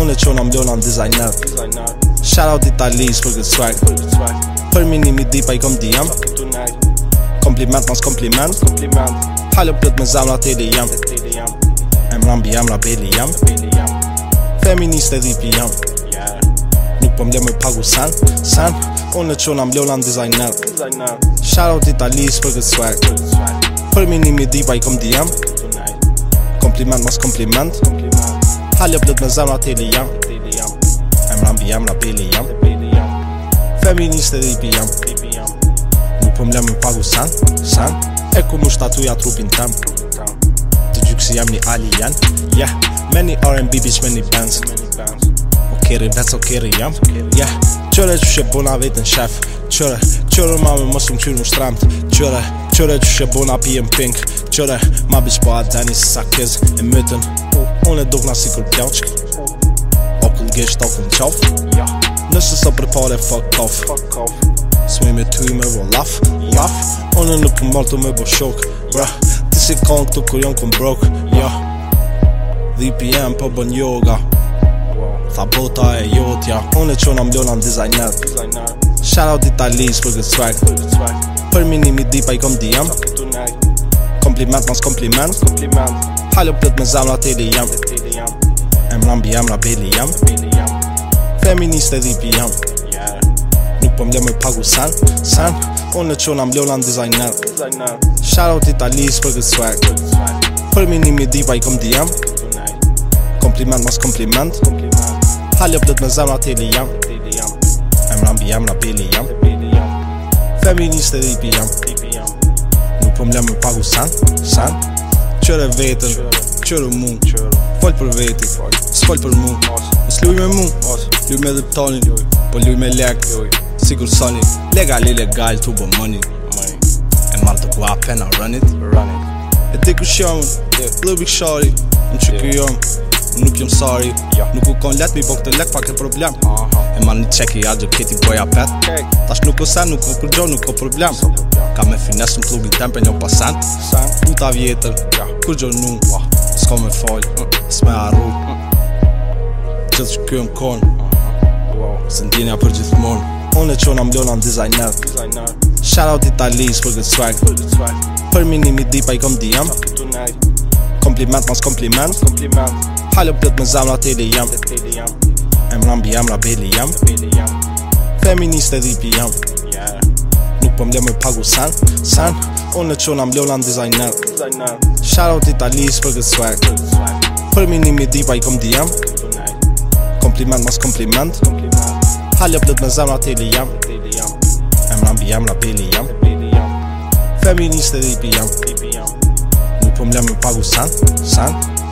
Unë e qona m'lona n'designer. Shoutout Italis për këtë swag. Për minimi dipa i kom DM. Kompliment mas kompliment. Halë plët me zamra teli jam. Emra mbi emra beli jam. Feministe dhipi jam. Nuk po m'le me pagu sen. Unë e qona m'lona n'designer. Shoutout Italis për këtë swag. Për minimi dipa i kom DM. Kompliment mas kompliment. Halë plët me zamra teli jam. Emra mbi emra beli jam. Feministe dhipi jam. Nuk po m'le me pagu sen. E ku mu shtatuja trupin tem. Të gjykë si jam një alien. Many R&B bitch, many bands. Okeri vec, okeri jam. Qëre qyshe bona vetën shef. Qëre ma me mos më qyrë më shtremt. Qëre qyshe bona pijem pink. Qëre ma bitch po adeni si sa kiz. E mytën unë e dukna si kur pjauq. Okull gisht, okull qaf. Nëse së për pare fuck off. S'mi me ty me vo laf. Unë nuk më martu me bo shok. Ti si kon këtu kur jon këm brok. Dhipi jem po bën yoga. Tha bota e jotja. Unë e qona m'lona n'designer. Shoutout Italis për këtë swag. Për minimi dipa i kom DM. Kompliment mas kompliment. Halë plët me zamra teli jam. Emra mbi emra beli jam. Feministe dhipi jam. Nuk po m'le me pagu sen. Unë e qona m'lona n'designer. Shoutout Italis për këtë swag. Për minimi dipa i kom DM. Kompliment mas kompliment. Halë plët me zamra teli jam. Emra mbi emra beli jam. Feministe dhipi jam. Nuk po m'le me pagu sen. Qëre vetën, qëre mu. Fol për veti, s'fol për mu. S'luj me mu, luj me dheptonin. Po luj me lek, sigur sonin. Legal, illegal, tu bo money. E marrë të ku apen, I run it. E di ku shjom, lëbik shari. Më që kjo jom, nuk jom sorry. Nuk u kon let mi po këtë lek pa këtë problem. E ma një qeki a gjoketi boja pet. Tash nuk o sen, nuk o kërgjo, nuk o problem. Ka me fines në klubin tempe një pasent. Puta vjetër, kërgjo nu. S'ko me fol, s'me arru. Gjithë që kjo m'kon. Se ndjenja për gjithmon. Unë e qona m'lona n'designer. Shoutout Italis për këtë swag. Për minimi dipa i kom DM. Kompliment mas kompliment. Halë plët me zamra teli jam. Emra mbi emra beli jam. Feministe dhipi jam. Nuk po m'le me pagu sen. Unë e qona m'lona n'designer. Shoutout Italis për këtë swag. Për minimi dipa i kom DM. Kompliment mas kompliment. Halë plët me zamra teli jam. Emra mbi emra beli jam. Feministe dhipi jam. Nuk po m'le me pagu sen.